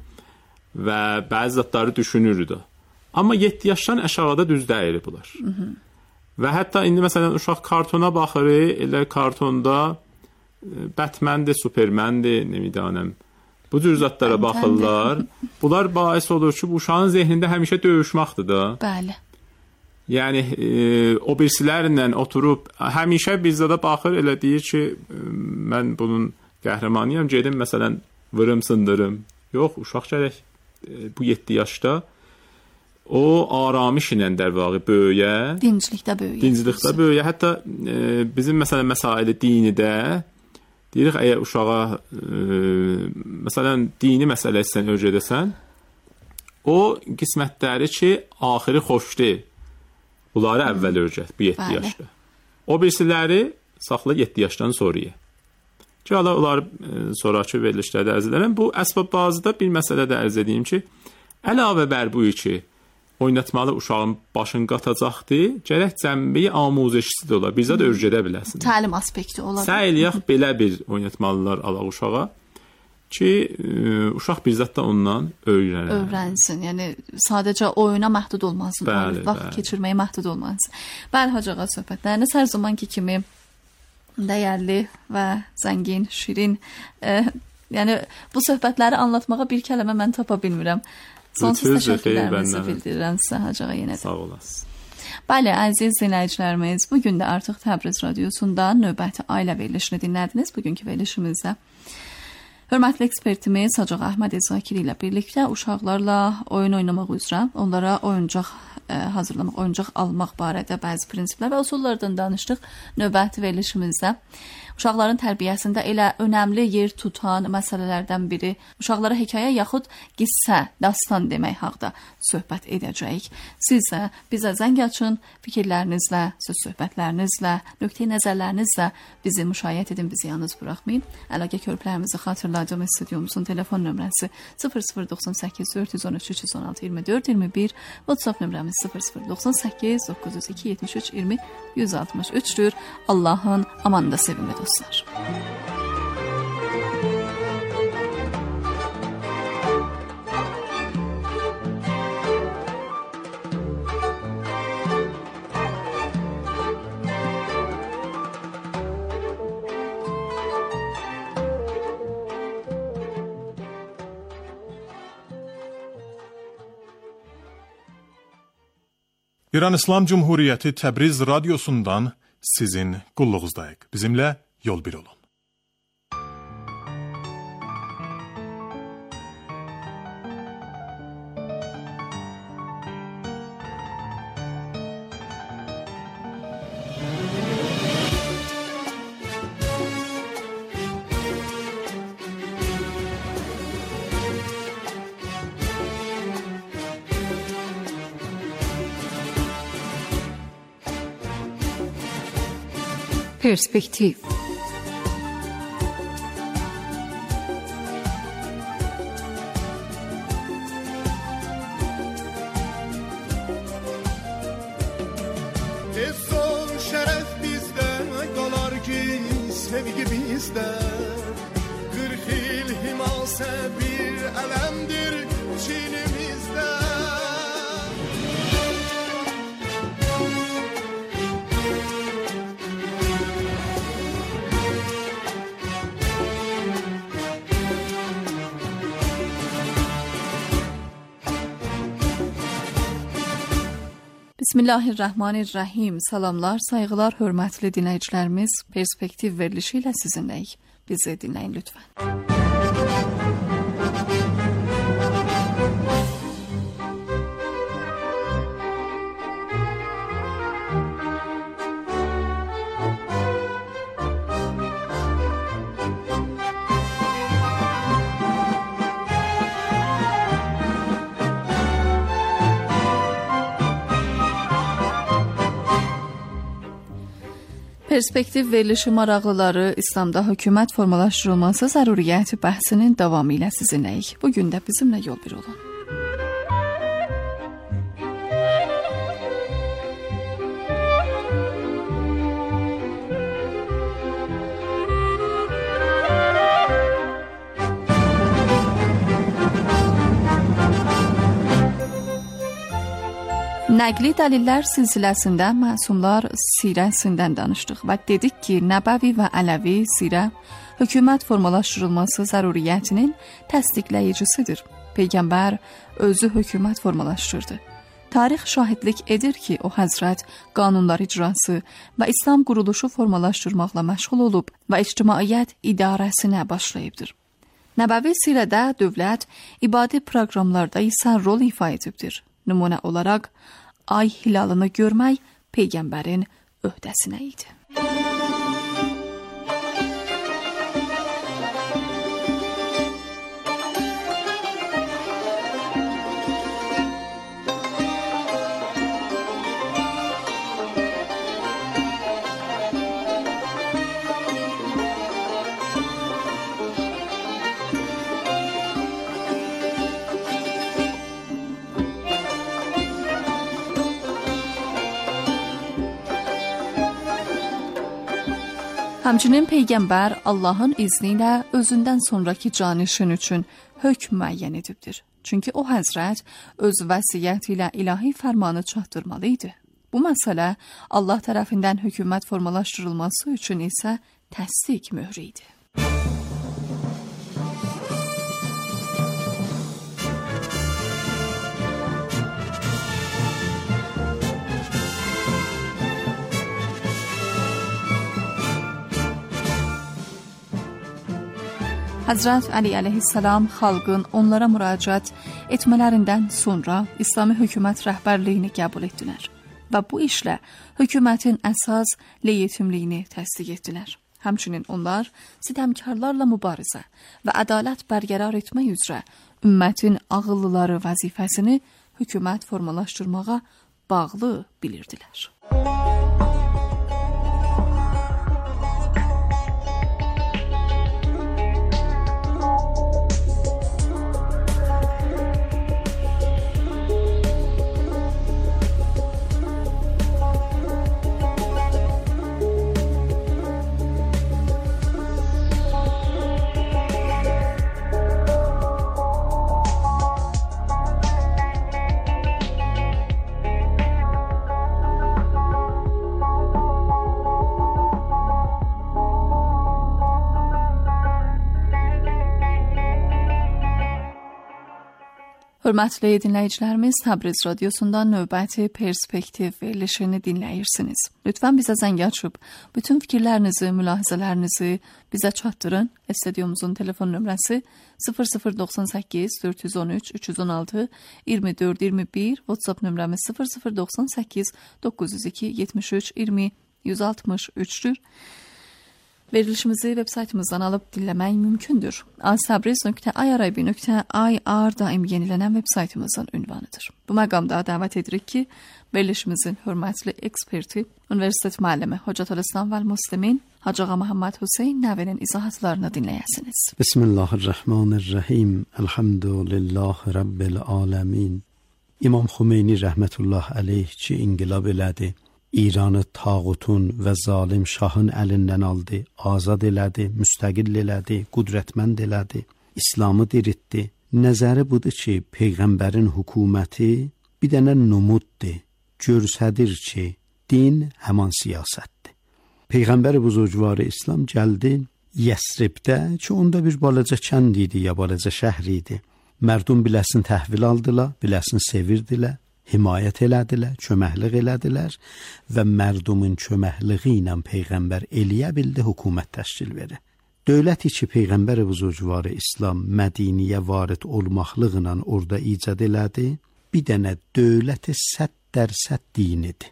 və bəzi zatları düşünür də. Amma yeddi yaşdan aşağıda düz deyil bunlar. Hı -hı. Və hətta indi məsələn uşaq kartona baxır, elə kartonda Batman-dir, Superman-dir, nə bilim, bu cür zatlara baxırlar. Bunlar bəis olur ki, bu uşağın zehnində həmişə döyüşməkdir da. Bəli. Yəni e, o birisilərlə oturub həmişə bir zada baxır, elə deyir ki, e, mən bunun qəhrəmanıyam, gedim məsələn vırım, sındırım. Yox, uşaq gərək e, bu yeddi yaşda o aramış ilə dərvağı böyüyə, dinclikdə böyüyə. Dinclikdə böyüyə. Hətta e, bizim məsələn məsaili dinidə deyirik, əgər uşağa e, məsələn dini məsələsi sən öyrədəsən, o qismətləri ki, axırı xoşdur. Bunları əvvəl öyrət, bu yeddi yaşda. O birisiləri saxla yeddi yaşdan sonraya. Ki, Allah onları e, sonraki verilişlərdə ərz edərəm. Bu əsbab bazıda bir məsələ də ərz edeyim ki, əlavə bər bu ki, oynatmalı uşağın başını qatacaqdır, gərək cəmbi amuzəşisi də olar. Bizə də öyrədə biləsin. Təlim aspekti olar. Səyliyək belə bir oynatmalılar alaq uşağa ki, e, uşaq bir zat da ondan öyrənər. Öyrənsin. Yəni sadəcə oyuna məhdud olmasın, bəli, vaxt bəli. keçirməyə məhdud olmasın. Bəli, Hacığa söhbətləriniz hər zamanki kimi dəyərli və zəngin, şirin. E, yəni bu söhbətləri anlatmağa bir kəlmə mən tapa bilmirəm. Sonsuz təşəkkürlərimizi bildirirəm sizə Hacığa yenə də. Sağ olasınız. Bəli, əziz dinləyicilərimiz, bu gün də artıq Təbriz Radiosunda növbəti ailə verilişini dinlədiniz. Bugünkü verilişimizdə hörmətli ekspertimiz Hacı Əhməd Zakiri ilə birlikdə uşaqlarla oyun oynamaq üzrə, onlara oyuncaq e, hazırlamaq, oyuncaq almaq barədə bəzi prinsiplər və usullardan danışdıq. Növbəti verilişimizdə uşaqların tərbiyəsində elə önəmli yer tutan məsələlərdən biri uşaqlara hekayə yaxud qissə, dastan demək haqda söhbət edəcəyik. Siz də bizə zəng açın, fikirlərinizlə, söz söhbətlərinizlə, nöqteyi nəzərlərinizlə bizi müşayiət edin, bizi yalnız buraxmayın. Əlaqə körpülərimizi xatırlayacağım, stüdyomuzun telefon nömrəsi sıfır sıfır doxsan səkkiz dörd yüz on üç üç yüz on altı iyirmi dörd iyirmi bir, WhatsApp nömrəmiz sıfır sıfır doxsan səkkiz doqquz yüz iki yetmiş üç iyirmi yüz altmış üçdür. Allahın amanında sevimli dostlar. İran İslam Cumhuriyeti Təbriz Radyosundan sizin qulluğuzdayıq. Bizimlə yol bir olun. Perspektiv. Sevgi bizde kırk yıl himase bir elemdir çiğnimizde. Bismillahirrahmanirrahim. Salamlar, sayğılar, hörmətli dinləyicilərimiz. Perspektiv verilişi ilə sizinləyik. Bizi dinləyin lütfən. Perspektiv verilişi maraqlıları İslamda hökumət formalaşdırılması zəruriyyəti bəhsinin davamı ilə sizinləyik. Bugün də bizimlə yol bir olun. Nəqli dəlillər silsiləsində Məsumlar sirəsindən danışdıq və dedik ki, Nəbəvi və Ələvi sirə hökumət formalaşdırılması zəruriyyətinin təsdiqləyicisidir. Peyğəmbər özü hökumət formalaşdırdı. Tarix şahidlik edir ki, o həzrət qanunlar icrası və İslam quruluşu formalaşdırmaqla məşğul olub və ictimaiyyət idarəsinə başlayıbdır. Nəbəvi sirədə dövlət ibadi proqramlarda isə rol ifa edibdir. Nümunə olaraq, ay hilalını görmək Peyğəmbərin öhdəsinə idi. Həmçinin Peyğəmbər Allahın izni ilə özündən sonraki canişin üçün hökm müəyyən edibdir. Çünki o həzrət öz vəsiyyəti ilə ilahi fərmanı çatdırmalı idi. Bu məsələ Allah tərəfindən hökumət formalaşdırılması üçün isə təsdiq möhrü idi. Həzrət Əli əleyhissalam xalqın onlara müraciət etmələrindən sonra İslami hökumət rəhbərliyini qəbul etdilər və bu işlə hökumətin əsas legitimliyini təsdiq etdilər. Həmçinin onlar sitəmkarlarla mübarizə və ədalət bərqərar etmək üzrə ümmətin ağıllıları vəzifəsini hökumət formalaşdırmağa bağlı bilirdilər. Hörmətli dinləyicilərimiz, Təbriz radiosundan növbəti perspektiv verilişini dinləyirsiniz. Lütfən bizə zəng açıb, bütün fikirlərinizi, mülahizələrinizi bizə çatdırın. Studiomuzun telefon nömrəsi sıfır sıfır doxsan səkkiz dörd yüz on üç üç yüz on altı iyirmi dörd iyirmi bir, WhatsApp nömrəmiz sıfır sıfır doxsan səkkiz doqquz yüz iki yetmiş üç iyirmi yüz altmış üçdür. Verilişimizi web saytımızdan alıb dinləmək mümkündür. asabriz nöqtə i r b nöqtə i r daim yenilənən web saytımızın ünvanıdır. Bu məqamda dəvət edirik ki, verilişimizin hörmətli eksperti, Universitet müəllimi Hocatülislam və Müslimin Hacı Ağa Məhəmməd Hüseyn Nəvinin izahatlarını dinləyəsiniz. Bismillahirrahmanirrahim. Elhamdülillahi Rabbil aləmin. İmam Xümeyni rəhmətullah əleyh ki, inqilab elədi. İranı tağutun və zalim şahın əlindən aldı, azad elədi, müstəqil elədi, qudrətmənd elədi, İslamı diritdi. Nəzəri budur ki, Peyğəmbərin hökuməti bir dənə numuddur, görsədir ki, din həman siyasətdir. Peyğəmbər buzurgvarı İslam gəldi Yəsribdə ki, onda bir balaca kənd idi, ya balaca şəhər idi. Mərdum biləsin təhvil aldılar, biləsin sevirdilər, himayət elədilər, köməklik elədilər və mərdumun köməkliyi ilə Peyğəmbər eləyə bildi, hökumət təşkil verir. Dövləti ki, Peyğəmbər buzurgvarı İslam Mədiniyə varid olmaqlıqla orada icad elədi, bir dənə dövləti səd dərsə dinidir.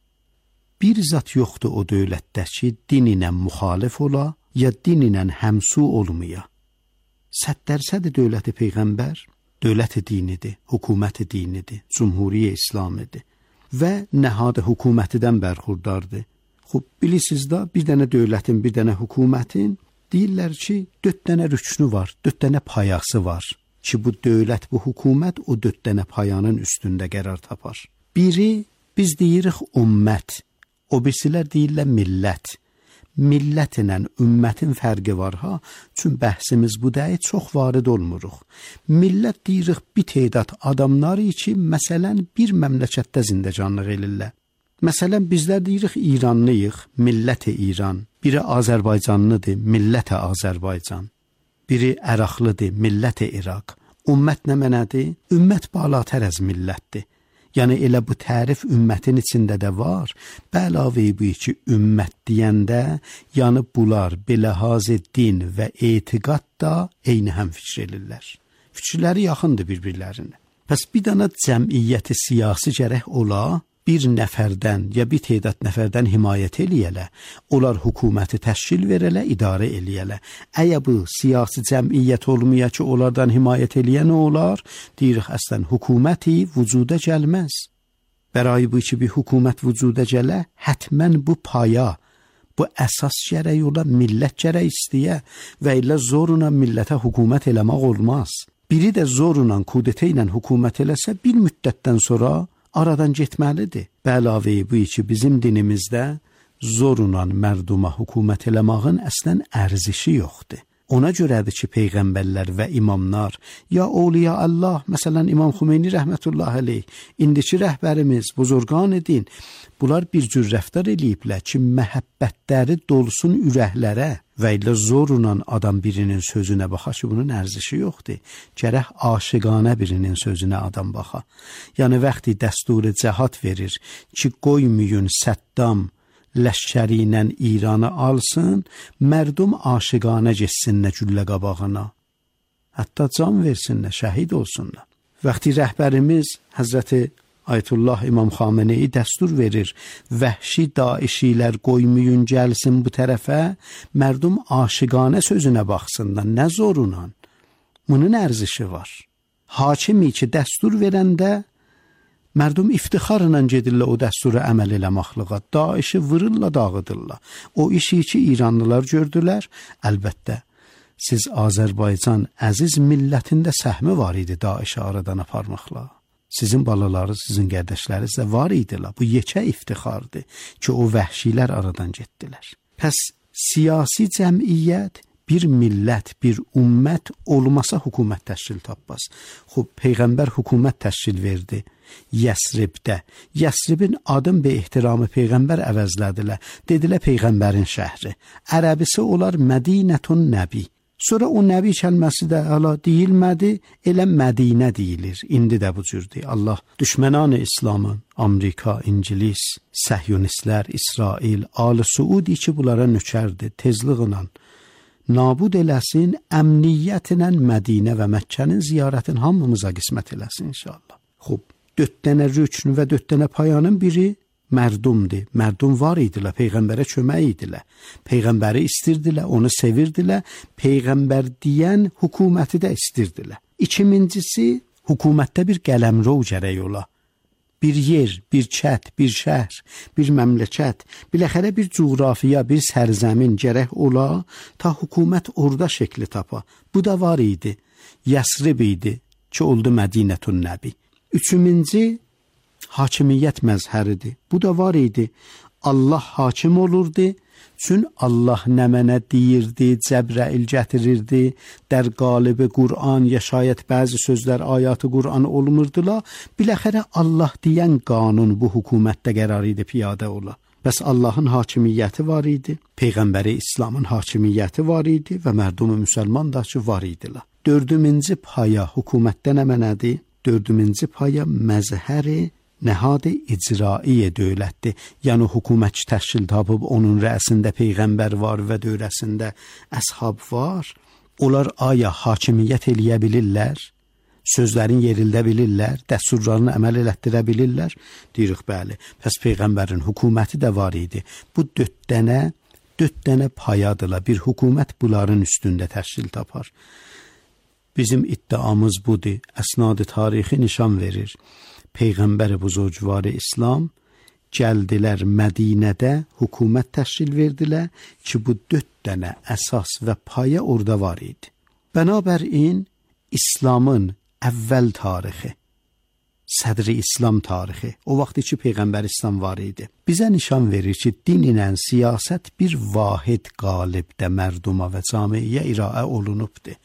Bir zat yoxdur o dövlətdə ki, din ilə müxalif ola, ya din ilə həmsu olmaya. Səd dərsə dövləti Peyğəmbər, dövləti dinidir, hökuməti dinidir, cumhuriyyə İslamidir və nəhadı hökumətidən bərxurdardır. Xub, bilirsiniz da, bir dənə dövlətin, bir dənə hökumətin deyirlər ki, dörd dənə rüknü var, dörd dənə payası var ki, bu dövlət, bu hökumət o dörd dənə payanın üstündə qərar tapar. Biri, biz deyirik ümmət, o birisilər deyirlər millət. Millətlə ümmətin fərqi var ha, çün bəhsimiz bu dəyi çox varid olmuruq. Millət deyirik bir teydad adamları ki, məsələn, bir məmləkətdə zindəcanlıq elirlər. Məsələn, bizlər deyirik İranlıyıq, millət-i İran. Biri Azərbaycanlıdır, millət-i Azərbaycan. Biri Əraqlıdır, millət-i İraq. Ümmət nə mənədir? Ümmət balatər əz millətdir. Yəni elə bu tərif ümmətin içində də var. Bəlavə bu ki, ümmət deyəndə, yəni bunlar biləhazı din və etiqad da eyni həm fikir elirlər. Fikirləri yaxındır bir-birlərinə. Pəs bir dana cəmiyyəti siyasi gərək ola, bir nəfərdən ya bir teydad nəfərdən himayət eləyələ, onlar hökuməti təşkil verələ, idarə eləyələ. Əgər bu siyasi cəmiyyət olmaya ki, onlardan himayət eləyən olar, deyirik əslən hökuməti vücuda gəlməz. Bəray bu ki, bir hökumət vücuda gələ, hətmən bu paya, bu əsas gərək ola, millət gərək istəyə və ilə zoruna millətə hökumət eləmək olmaz. Biri də zoruna, kudetə ilə hökumət eləsə, bir müddətdən sonra aradan getməlidir. Bəlavə bu ki, bizim dinimizdə zorla mərduma hökumət eləmağın əslən ərzişi yoxdur. Ona görədir ki, Peyğəmbərlər və imamlar, ya Awliya Allah, məsələn, İmam Xümeyni rəhmətullah əleyh, indiki rəhbərimiz, buzurgan edin, bunlar bir cür rəftar eləyiblər ki, məhəbbətləri dolsun ürəklərə və ilə zorla adam birinin sözünə baxa ki, bunun ərzişi yoxdur. Gərək aşiqanə birinin sözünə adam baxa. Yəni, vaxtı dəsturi cəhad verir ki, qoymayın Səddam ləşkəri ilə İranı alsın, mərdum aşiqanə geçsinlə güllə qabağına. Hətta can versinlə, şəhid olsunlar. Vaxtı rəhbərimiz Həzrəti Ayətullah İmam Xameneyi dəstur verir, vəhşi daişilər qoymayın gəlsin bu tərəfə, mərdum aşiqanə sözünə baxsınlar, nə zorunla. Bunun ərzişi var. Hakimi ki, dəstur verəndə, mərdum iftixarla gedirlər o dəsturu əməl eləmaqlığa, daişi vırırla dağıdırlar. O işi ki, İranlılar gördülər, əlbəttə, siz Azərbaycan əziz millətində səhmi var idi daişi aradan aparmaqla. Sizin balalarınız, sizin qardaşlarınız da var idilər. Bu yekə iftixardır ki, o vəhşilər aradan getdilər. Pəs siyasi cəmiyyət, bir millət, bir ümmət olmasa hökumət təşkil tapmaz. Xub, Peyğəmbər hökumət təşkil verdi Yəsribdə. Yəsribin adın və ehtiramı Peyğəmbər əvəzlədilər. Dedilər Peyğəmbərin şəhri. Ərəbisi olar Mədinətun Nəbi. Sonra o Nəbi kəlməsi də hala deyilmədi, elə Mədinə deyilir. İndi də bu cürdür. Allah düşmənanı İslamın, Amerika, İngilis, Səhyonistlər, İsrail, Ali Suudi ki, bunlara nökərdir, tezliğinə nabud eləsin, əmniyyətlə Mədinə və Məkkənin ziyarətin hamımıza qismət eləsin inşallah. Xub, dörd dənə rükn və dörd dənə payanın biri mərdumdur. Mərdum var idilər, peyğəmbərə kömək idilər. Peyğəmbəri istirdilər, onu sevirdilər. Peyğəmbər deyən hökuməti də istirdilər. İkincisi, hökumətdə bir qələmrో gərək ola. Bir yer, bir çət, bir şəhər, bir məmləkət, biləxərə bir coğrafiya, bir sərzəmin gərək ola, ta hökumət orada şəkli tapa. Bu da var idi. Yəsrib idi ki, oldu Mədinətun Nəbi. Üçüncü, hakimiyyət məzhəridir. Bu da var idi. Allah hakim olurdu. Çün Allah nə mənə deyirdi, Cəbrəil gətirirdi, dər qalibi Qur'an, ya şayət bəzi sözlər ayatı Qur'an olmurdular, biləxərə Allah deyən qanun bu hökumətdə qərar idi piyadə ola. Bəs Allahın hakimiyyəti var idi, Peyğəmbəri İslamın hakimiyyəti var idi və mərdum müsəlman da ki, var idilər. Dördümüncü paya hökumətdə nə mənədir? Dördümüncü paya məzhəri nəhad-ı icraiyyə dövlətdir. Yəni hökumət təşkil tapıb onun rəisində peyğəmbər var və dövrəsində əshab var. Onlar aya hakimiyyət eləyə bilirlər? Sözlərin yerildə bilirlər? Dəsturlarını əməl elətdirə bilirlər? Deyirik, bəli. Pəs peyğəmbərin hökuməti də var idi. Bu dörd dənə, dörd dənə payadılar. Bir hökumət bunların üstündə təşkil tapar. Bizim iddiamız budur. Əsnad-ı tarixi nişan verir. Peyğəmbər-i buzurgvarı İslam gəldilər Mədinədə hökumət təşkil verdilər ki, bu dörd dənə əsas və paya orada var idi. Bənabərin İslamın əvvəl tarixi, sədri İslam tarixi, o vaxt ki, Peyğəmbər İslam var idi. Bizə nişan verir ki, din ilə siyasət bir vahid qalibdə mərduma və camiyə iraə olunubdur.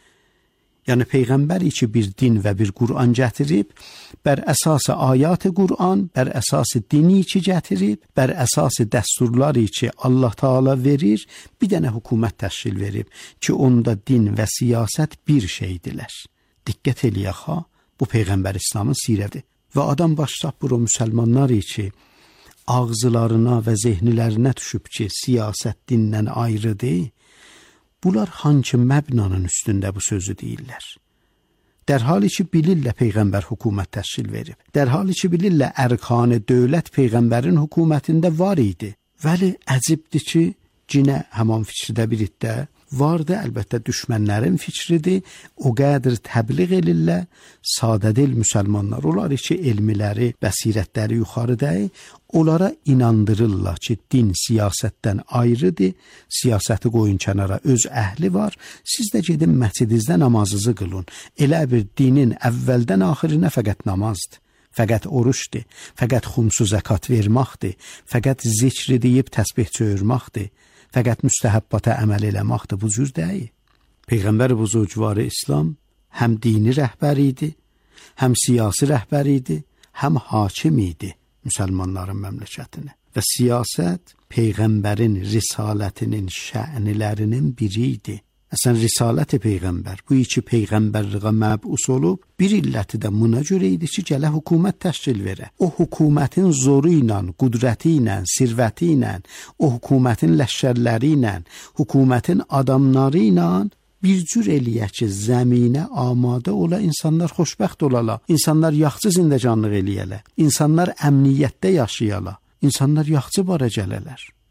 Yəni Peyğəmbər ki bir din və bir Qur'an gətirib, bər əsası ayat-ı Qur'an, bər əsası dini ki gətirib, bər əsası dəsturlar ki Allah Taala verir, bir dənə hökumət təşkil verib ki, onda din və siyasət bir şeydilər. Diqqət eləyək ha, bu Peyğəmbər İslamın sirəti. Və adam başlayıb bura müsəlmanlar ki, ağzılarına və zehnilərinə düşüb ki, siyasət dindən ayrıdır. Bunlar hangi məbnanın üstündə bu sözü deyirlər? Dərhali ki, bilirlər Peyğəmbər hökumət təşkil verib. Dərhali ki, bilirlər ərkanı dövlət Peyğəmbərin hökumətində var idi. Vəli əcibdir ki, cinə həman fikridə bir iddə vardı, əlbəttə düşmənlərin fikridir, o qədr təbliğ elirlər, sadədil müsəlmanlar, onlar ki, elmiləri, bəsirətləri yuxarıdır, onlara inandırırlar ki, din siyasətdən ayrıdır, siyasəti qoyun kənara, öz əhli var, siz də gedin məscidinizdə namazınızı qılın. Elə bir dinin əvvəldən axirinə fəqət namazdır, fəqət oruçdur, fəqət xumsu zəkat verməkdir, fəqət zikri deyib təsbih çövürməkdir, fəqət müstəhəbbata əməl eləməkdir, bu cür deyil. Peyğəmbər buzurgvarı İslam həm dini rəhbər idi, həm siyasi rəhbər idi, həm hakim idi müsəlmanların məmləkətinə. Və siyasət Peyğəmbərin risalətinin şənilərinin biri idi. Əsən risaləti Peyğəmbər, bu iki Peyğəmbərliğə məbus olub, bir illəti də buna görə idi ki, gələ hökumət təşkil verə. O hökumətin zoru ilə, qudrəti ilə, sirvəti ilə, o hökumətin ləşkərləri ilə, hökumətin adamları ilə bir cür eləyə ki, zəminə amadə ola, insanlar xoşbəxt olala, insanlar yaxçı zindəcanlıq eləyələ, insanlar əmniyyətdə yaşayala, insanlar yaxçı bara gələlər.